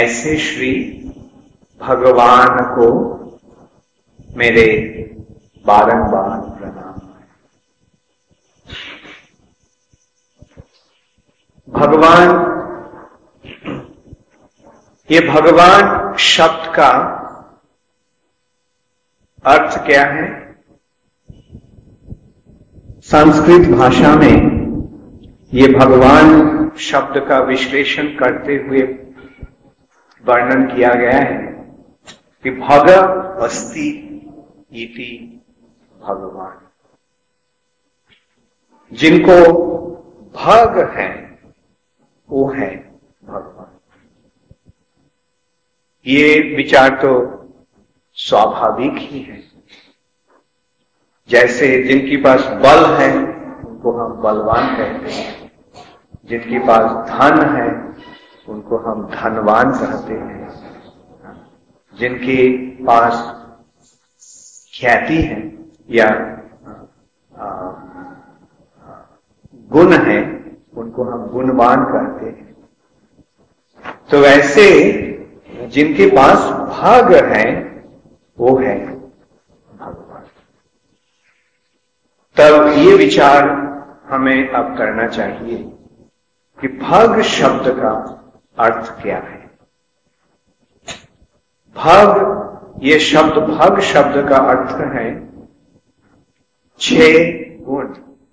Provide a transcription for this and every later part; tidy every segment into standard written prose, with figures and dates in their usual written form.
ऐसे श्री भगवान को मेरे बारंबार प्रणाम। भगवान, ये भगवान शब्द का अर्थ क्या है? संस्कृत भाषा में ये भगवान शब्द का विश्लेषण करते हुए वर्णन किया गया है कि भग अस्ति इति भगवान। जिनको भग है वो है भगवान। ये विचार तो स्वाभाविक ही है। जैसे जिनके पास बल है उनको हम बलवान कहते हैं, जिनके पास धन है उनको हम धनवान कहते हैं, जिनके पास ख्याति है या गुण है उनको हम गुणवान कहते हैं। तो वैसे जिनके पास भाग है वो है भगवान। तब ये विचार हमें अब करना चाहिए कि भग शब्द का अर्थ क्या है। भग, ये शब्द भग शब्द का अर्थ है 6 गुण।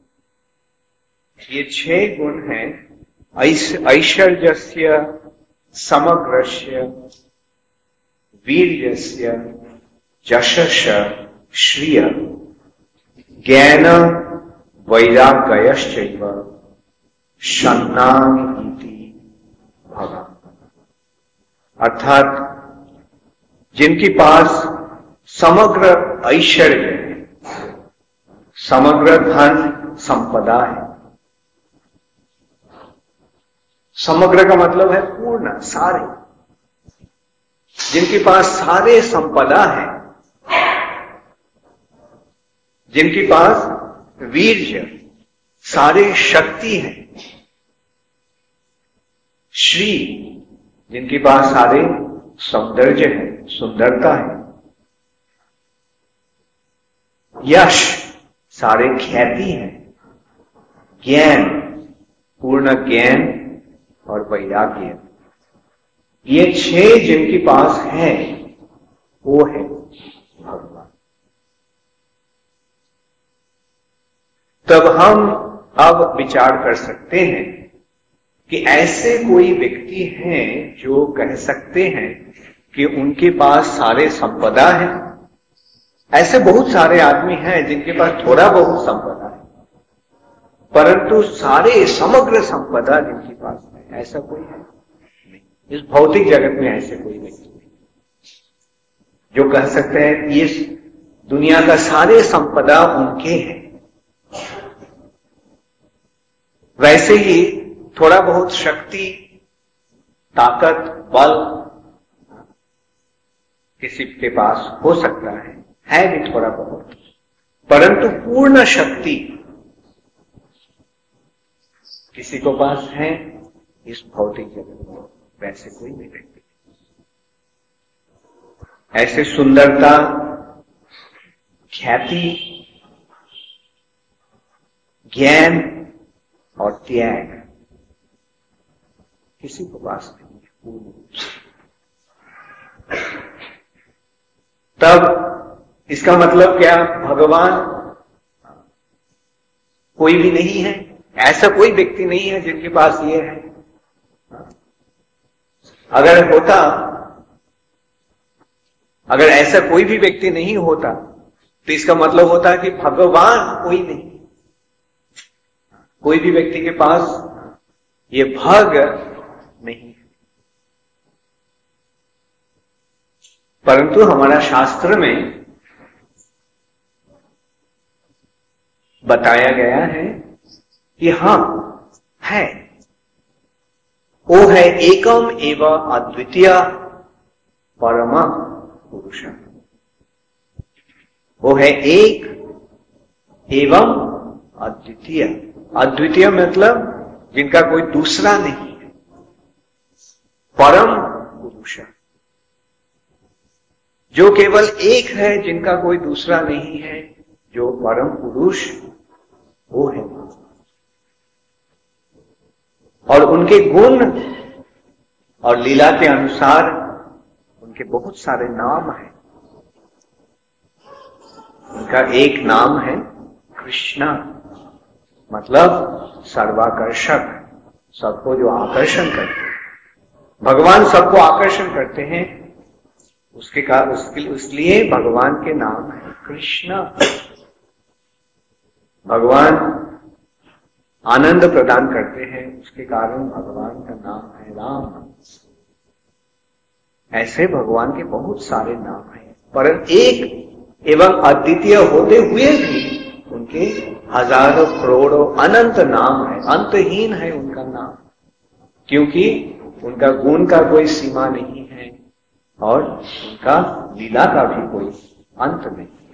ये 6 गुण हैं ऐश्वर्यस्य, समग्रस्य, वीर्यस्य, यशस्य, श्रिय, ज्ञान, वैराग्यश्चैव, शन्नामिति भगवान। अर्थात जिनके पास समग्र ऐश्वर्य है, समग्र धन संपदा है। समग्र का मतलब है पूर्ण, सारे। जिनके पास सारे संपदा है, जिनके पास वीर्य, सारे शक्ति है। श्री, जिनके पास सारे सौंदर्य है, सुंदरता है। यश, सारे ख्याति है। ज्ञान, पूर्ण ज्ञान और वैराग्य। ये 6 जिनके पास है वो है भगवान। तब हम अब विचार कर सकते हैं कि ऐसे कोई व्यक्ति हैं जो कह सकते हैं कि उनके पास सारे संपदा है। ऐसे बहुत सारे आदमी हैं जिनके पास थोड़ा बहुत संपदा है, परंतु सारे समग्र संपदा जिनके पास है, ऐसा कोई है नहीं। इस भौतिक जगत में ऐसे कोई व्यक्ति नहीं जो कह सकते हैं कि इस दुनिया का सारे संपदा उनके हैं। वैसे ही थोड़ा बहुत शक्ति, ताकत, बल किसी के पास हो सकता है भी थोड़ा बहुत, परंतु पूर्ण शक्ति किसी को पास है इस भौतिक जगत में वैसे कोई नहीं व्यक्ति। ऐसे सुंदरता, ख्याति, ज्ञान और त्याग किसी को पास नहीं है पूर्ण रूप से। तब इसका मतलब क्या? भगवान कोई भी नहीं है, ऐसा कोई व्यक्ति नहीं है जिनके पास ये है। अगर ऐसा कोई भी व्यक्ति नहीं होता तो इसका मतलब होता है कि भगवान कोई नहीं। कोई भी व्यक्ति के पास ये भग नहीं। परंतु हमारा शास्त्र में बताया गया है कि हां है, वो है एकम एवं अद्वितीय परम पुरुष। वो है एक एवं अद्वितीय। अद्वितीय मतलब जिनका कोई दूसरा नहीं है। परम पुरुष, जो केवल एक है, जिनका कोई दूसरा नहीं है, जो परम पुरुष वो है। और उनके गुण और लीला के अनुसार उनके बहुत सारे नाम हैं। उनका एक नाम है कृष्णा, मतलब सर्वाकर्षक, सबको जो आकर्षण करते हैं। भगवान सबको आकर्षण करते हैं, इसलिए भगवान के नाम है कृष्णा। भगवान आनंद प्रदान करते हैं, उसके कारण भगवान का नाम है राम। ऐसे भगवान के बहुत सारे नाम हैं, पर एक एवं अद्वितीय होते हुए भी उनके हजारों करोड़ों अनंत नाम है, अंतहीन है उनका नाम, क्योंकि उनका गुण का कोई सीमा नहीं है और उनका लीला का भी कोई अंत नहीं है।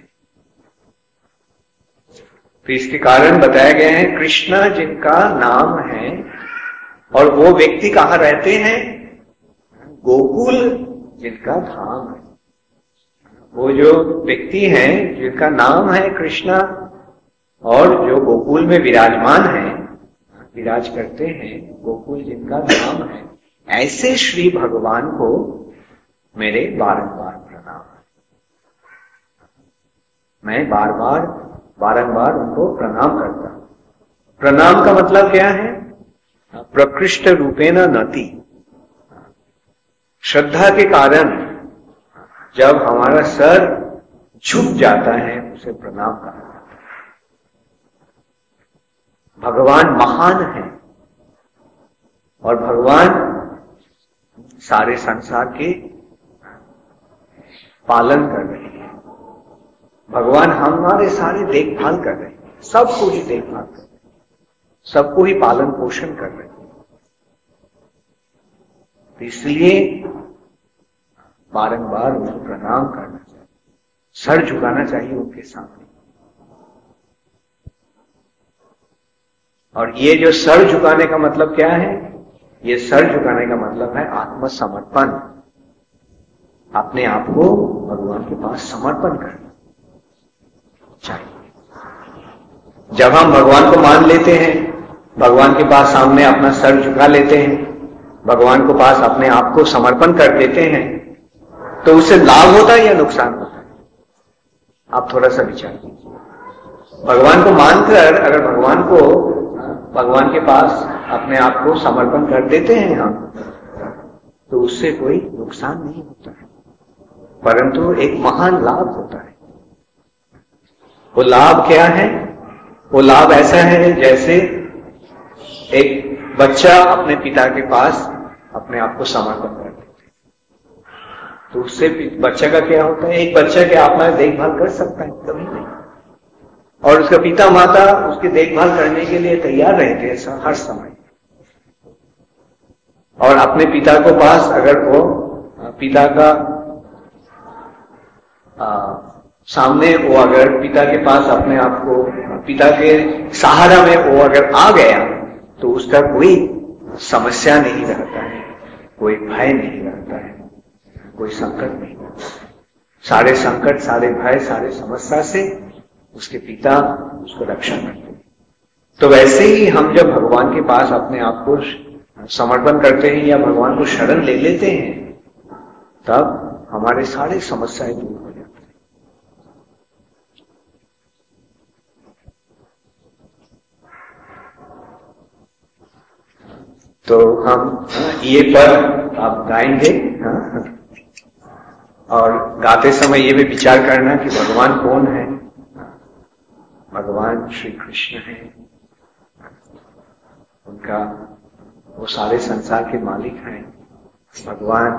तो इसके कारण बताया गया है कृष्णा जिनका नाम है, और वो व्यक्ति कहाँ रहते हैं? गोकुल जिनका धाम है। वो जो व्यक्ति हैं जिनका नाम है कृष्णा और जो गोकुल में विराजमान है, विराज करते हैं, गोकुल जिनका धाम है, ऐसे श्री भगवान को मेरे बारंबार प्रणाम। मैं बारंबार उनको प्रणाम करता हूं। प्रणाम का मतलब क्या है? प्रकृष्ट रूपेण नति, श्रद्धा के कारण जब हमारा सर झुक जाता है उसे प्रणाम कहा जाता है। भगवान महान है और भगवान सारे संसार के पालन कर रहे हैं। भगवान हमारे सारे देखभाल कर रहे हैं, सबको ही देखभाल कर रहे हैं, सबको ही पालन पोषण कर रहे हैं। तो इसलिए बारंबार उनको प्रणाम करना चाहिए, सर झुकाना चाहिए उनके सामने। और ये जो सर झुकाने का मतलब क्या है? ये सर झुकाने का मतलब है आत्मसमर्पण, अपने आप को भगवान के पास समर्पण करना चाहिए। जब हम भगवान को मान लेते हैं, भगवान के पास सामने अपना सर झुका लेते हैं, भगवान को पास अपने आप को समर्पण कर देते हैं, तो उससे लाभ होता है या नुकसान होता है? आप थोड़ा सा विचार कीजिए। भगवान को मानकर अगर भगवान के पास अपने आप को समर्पण कर देते हैं हम, तो उससे कोई नुकसान नहीं होता है, परंतु एक महान लाभ होता है। वो लाभ क्या है? वो लाभ ऐसा है जैसे एक बच्चा अपने पिता के पास अपने आप को समर्पण कर देते, तो उससे बच्चा का क्या होता है? एक बच्चा के अपना देखभाल कर सकता है? कभी नहीं। और उसका पिता माता उसकी देखभाल करने के लिए तैयार रहते हैं हर समय। और अपने पिता को पास अगर वो पिता का सामने वो अगर पिता के पास अपने आप को पिता के सहारा में वो अगर आ गया, तो उसका कोई समस्या नहीं रहता है, कोई भय नहीं रहता है, कोई संकट नहीं रहता। सारे संकट, सारे भय, सारे समस्या से उसके पिता उसको रक्षा करते हैं। तो वैसे ही हम जब भगवान के पास अपने आप को समर्पण करते हैं या भगवान को शरण ले लेते हैं, तब हमारे सारे समस्याएं दूर हो जाती हैं। तो हम ये पर आप गाएंगे, और गाते समय ये भी विचार करना कि भगवान कौन है। भगवान श्री कृष्ण है, उनका वो सारे संसार के मालिक हैं। भगवान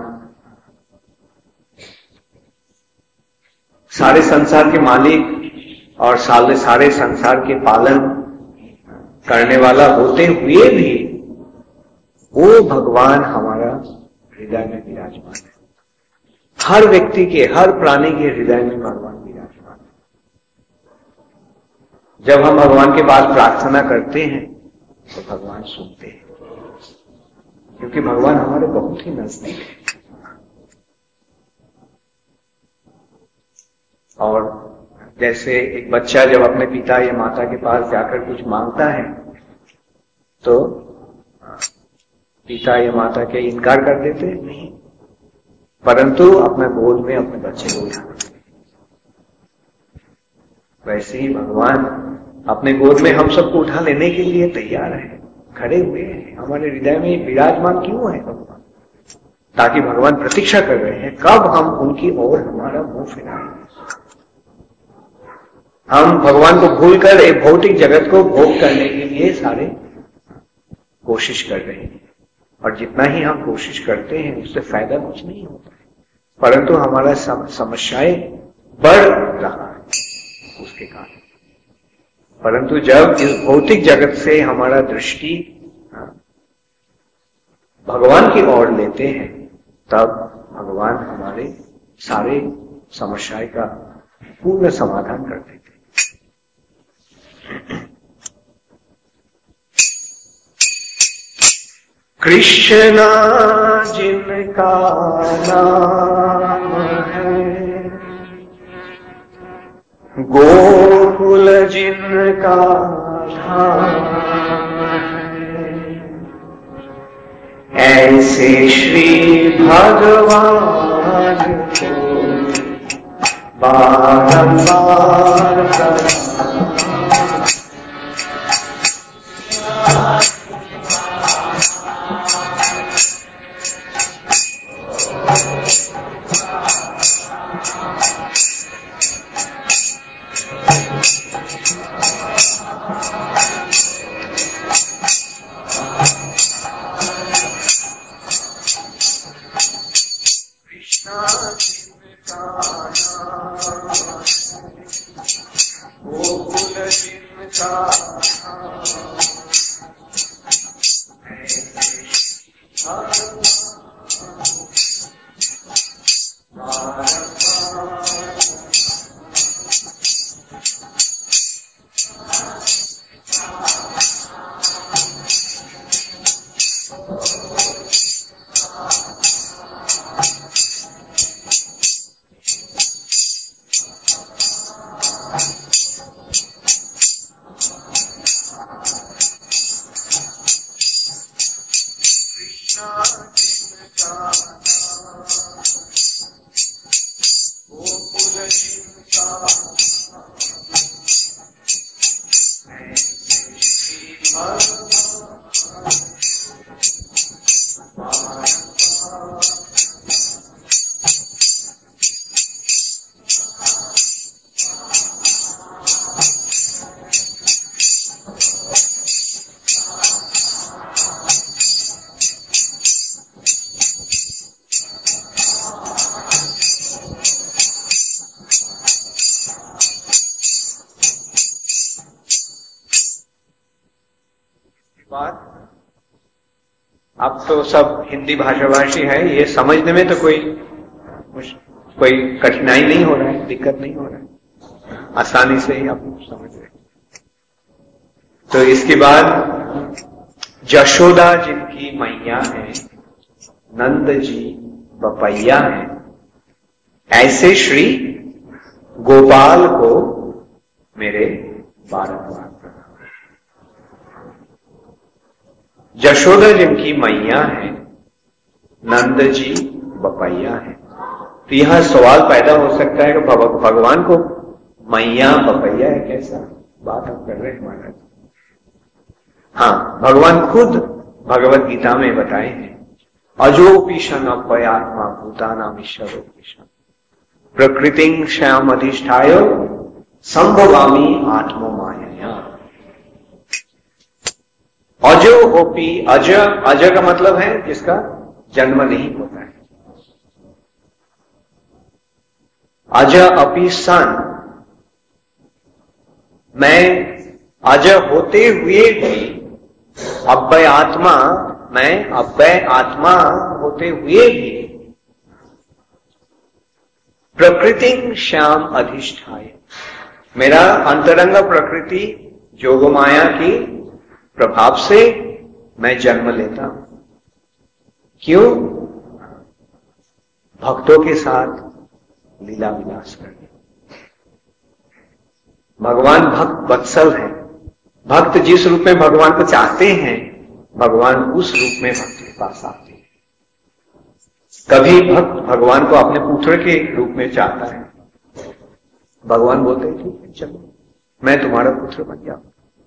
सारे संसार के मालिक और सारे संसार के पालन करने वाला होते हुए भी वो भगवान हमारा हृदय में विराजमान है। हर व्यक्ति के, हर प्राणी के हृदय में भगवान विराजमान है। जब हम भगवान के पास प्रार्थना करते हैं तो भगवान सुनते हैं, क्योंकि भगवान हमारे बहुत ही नजदीक है। और जैसे एक बच्चा जब अपने पिता या माता के पास जाकर कुछ मांगता है तो पिता या माता के इनकार कर देते हैं, नहीं, परंतु अपना गोद में अपने बच्चे को उठाते हैं। वैसे ही भगवान अपने गोद में हम सबको उठा लेने के लिए तैयार है, खड़े हुए हैं, हमारे हृदय में विराजमान क्यों है भगवान? ताकि भगवान प्रतीक्षा कर रहे हैं कब हम उनकी ओर हमारा मुंह फिराएं। हम भगवान को भूलकर एक भौतिक जगत को भोग करने के लिए सारे कोशिश कर रहे हैं, और जितना ही हम कोशिश करते हैं उससे फायदा कुछ नहीं होता है, परंतु हमारा समस्याएं बढ़ रहा है उसके कारण। परंतु जब इस भौतिक जगत से हमारा दृष्टि भगवान की ओर लेते हैं तब भगवान हमारे सारे समस्याएं का पूर्ण समाधान कर देते हैं। कृष्ण जिनका नाम है, गोकुल जिनका धाम है, ऐसे श्री भगवान को बारंबार अब तो सब हिंदी भाषाभाषी है, ये समझने में तो कोई कठिनाई नहीं हो रहा है, दिक्कत नहीं हो रहा है, आसानी से ही आप समझ रहे। तो इसके बाद यशोदा जिनकी मैया है, नंद जी बपैया है, ऐसे श्री गोपाल को मेरे बारंबार प्रणाम। यशोदा जिनकी मैया है, नंद जी बपैया है। तो यहां सवाल पैदा हो सकता है कि भगवान को मैया बपैया है, कैसा बात हम कर रहे हैं महाराज? हाँ, भगवान खुद भगवत गीता में बताए हैं, अजोपिशन अव्ययात्मा भूतानाम ईश्वरोपिशन प्रकृतिं श्याम अधिष्ठाय संभवामी आत्मो माया। अजो ओपी, अज का मतलब है जिसका जन्म नहीं होता है। अज अपि सन, मैं अज होते हुए भी, अव्यय आत्मा, मैं अव्यय आत्मा होते हुए भी, प्रकृति श्याम अधिष्ठाय, मेरा अंतरंग प्रकृति जोग माया की प्रभाव से मैं जन्म लेता हूं। क्यों? भक्तों के साथ लीला विलास करने। भगवान भक्त वत्सल है। भक्त जिस रूप में भगवान को चाहते हैं, भगवान उस रूप में भक्त के पास आते हैं। कभी भक्त भगवान को अपने पुत्र के रूप में चाहता है, भगवान बोलते हैं ठीक है चलो मैं तुम्हारा पुत्र बन जाऊं।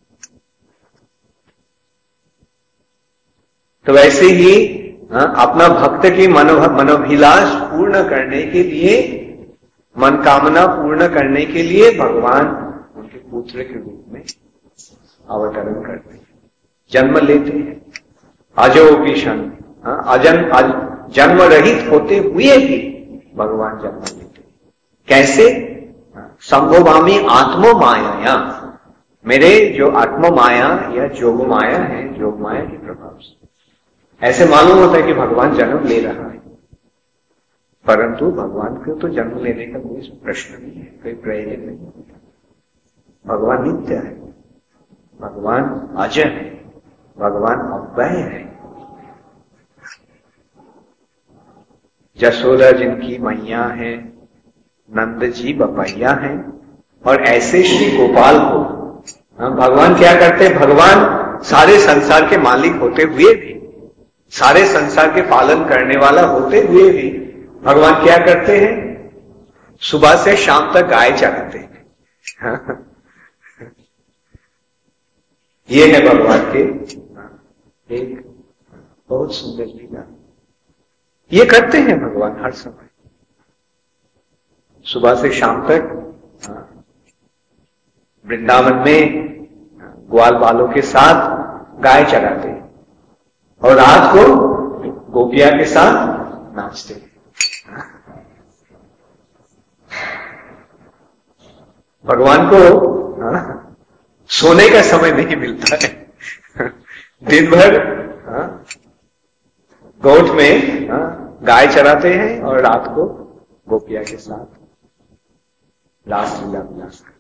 तो वैसे ही अपना भक्त की मनोभिलाष पूर्ण करने के लिए, मनकामना पूर्ण करने के लिए भगवान उनके पुत्र के रूप में अवतरण करते हैं, जन्म लेते हैं। अजोपिशन जन्म रहित होते हुए भी भगवान जन्म लेते हैं। कैसे? संभोगामी आत्मो माया, मेरे जो आत्म माया या जोग माया है, जोग माया के प्रभाव से ऐसे मालूम होता है कि भगवान जन्म ले रहा है, परंतु भगवान को तो जन्म लेने का कोई प्रश्न नहीं है, कोई प्रयोजन नहीं है। भगवान नित्य है, भगवान अजय है, भगवान अव्यय है। जसोदा जिनकी मैया है, नंद जी बपैया है, और ऐसे श्री गोपाल को भगवान क्या करते हैं? भगवान सारे संसार के मालिक होते हुए भी, सारे संसार के पालन करने वाला होते हुए भी भगवान क्या करते हैं? सुबह से शाम तक गाय चराते हैं। ये है भगवान के एक बहुत सुंदर लीला। ये करते हैं भगवान हर समय, सुबह से शाम तक वृंदावन में ग्वाल बालों के साथ गाय चराते हैं और रात को गोपिया के साथ नाचते हैं। भगवान को सोने का समय नहीं मिलता है। दिन भर गोठ में गाय चराते हैं और रात को गोपिया के साथ रास लीला विलास करते हैं।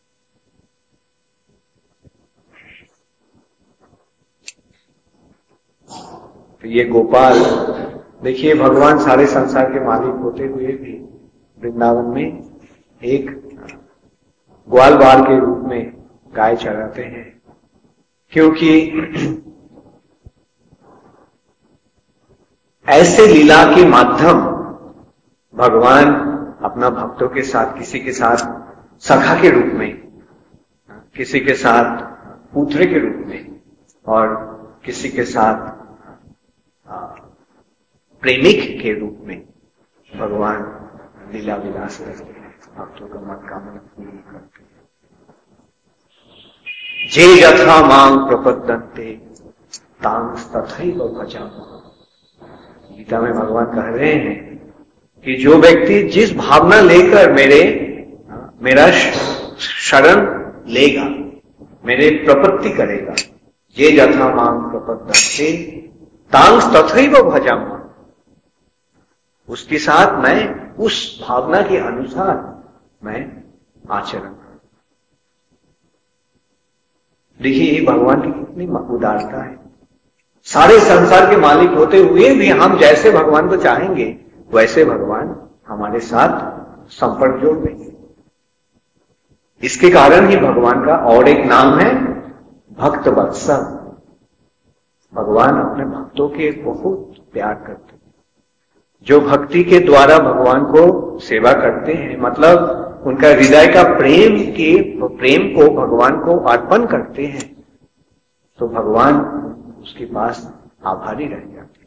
तो ये गोपाल देखिए, भगवान सारे संसार के मालिक होते हुए भी वृंदावन में एक ग्वाल बाल के रूप में गाय चराते हैं, क्योंकि ऐसे लीला के माध्यम भगवान अपना भक्तों के साथ, किसी के साथ सखा के रूप में, किसी के साथ पुत्र के रूप में और किसी के साथ प्रेमिक के रूप में भगवान लीला विलास करते हैं, भक्तों का मनोकामना पूरी करते हैं। जे यथा मांग प्रपद्यन्ते तांग तथैव भजामि। गीता में भगवान कह रहे हैं कि जो व्यक्ति जिस भावना लेकर मेरा शरण लेगा, मेरे प्रपत्ति करेगा, ये यथा मांग प्रपद्यन्ते तांग तथैव भजामि, उसके साथ मैं उस भावना के अनुसार मैं आचरण करूं। देखिए ये भगवान की कितनी उदारता है। सारे संसार के मालिक होते हुए भी हम जैसे भगवान को चाहेंगे वैसे भगवान हमारे साथ संपर्क जोड़ देंगे। इसके कारण ही भगवान का और एक नाम है भक्त वत्सल। भगवान अपने भक्तों के बहुत प्यार करते हैं। जो भक्ति के द्वारा भगवान को सेवा करते हैं, मतलब उनका हृदय का प्रेम को भगवान को अर्पण करते हैं, तो भगवान उसके पास आभारी रह जाते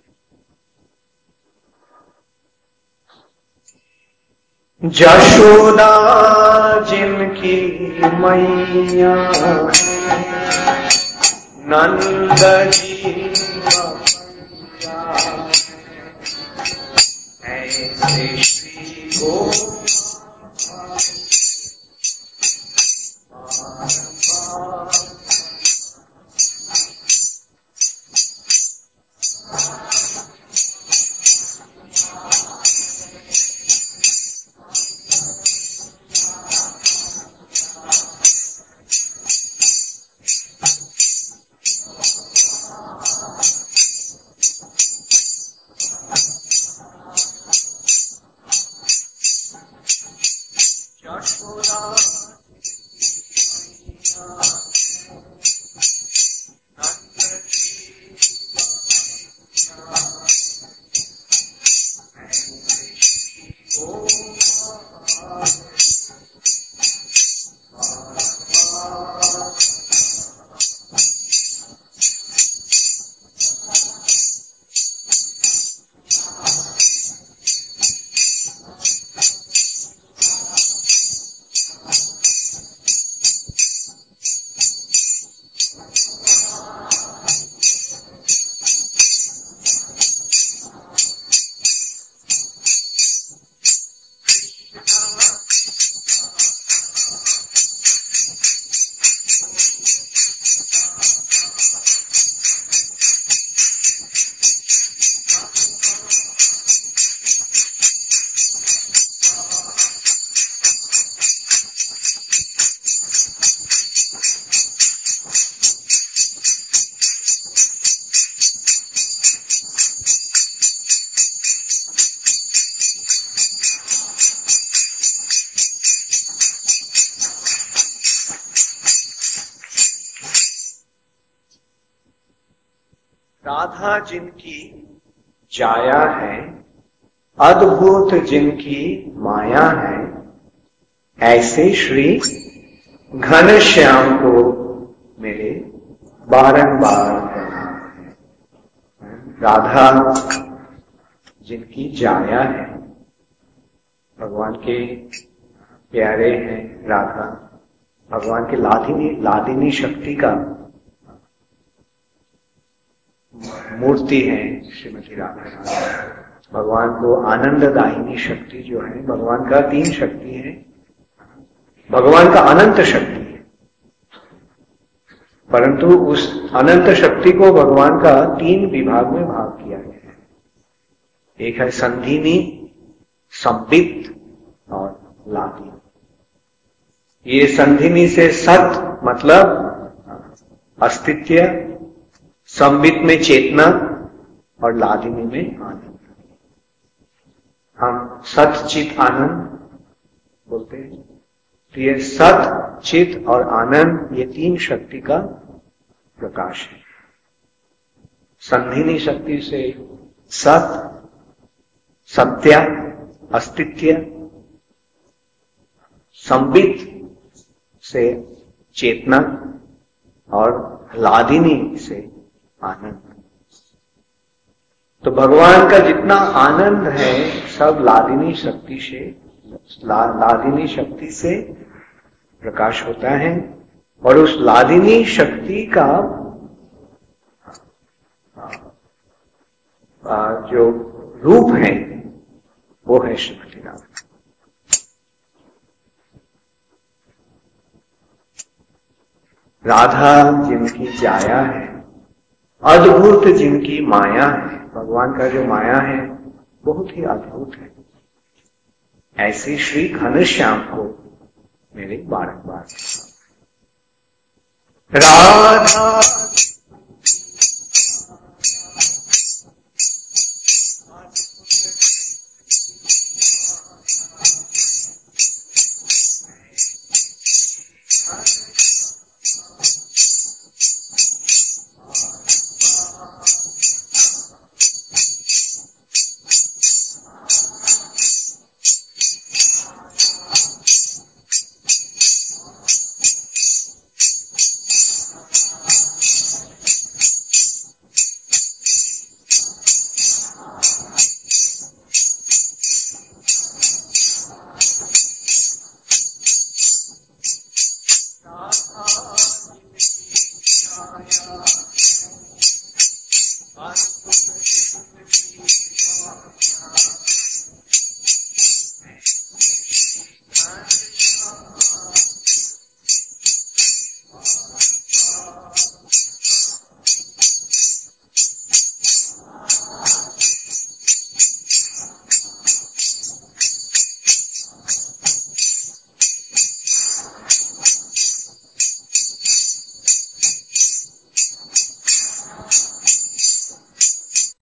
हैं। जशोदा जिनकी मैया, नंद जी ऐसे श्री राधा जिनकी जाया है, अद्भुत जिनकी माया है, ऐसे श्री घनश्याम को मेरे बारंबार प्रणाम है। राधा जिनकी जाया है, भगवान के प्यारे हैं राधा, भगवान के लादिनी शक्ति का मूर्ति है श्रीमती राधा। भगवान को आनंददायिनी शक्ति जो है, भगवान का 3 शक्ति है, भगवान का अनंत शक्ति है, परंतु उस अनंत शक्ति को भगवान का 3 विभाग में भाग किया गया है। एक है संधिनी, संबित और लादिनी। ये संधिनी से सत मतलब अस्तित्व, संबित में चेतना और लादिनी में आनंद। हम सत चित आनंद बोलते हैं। तो ये सत चित और आनंद, ये 3 शक्ति का प्रकाश है। संधिनी शक्ति से सत, सत्य, अस्तित्व, संबित से चेतना और लादिनी से आनंद। तो भगवान का जितना आनंद है सब लादिनी शक्ति से, लादिनी शक्ति से प्रकाश होता है। और उस लादिनी शक्ति का जो रूप है वो है श्रीमती राधा। राधा जिनकी जाया है, अद्भुत जिनकी माया है, भगवान का जो माया है बहुत ही अद्भुत है, ऐसे श्री घनश्याम को मेरे बारंबार राधा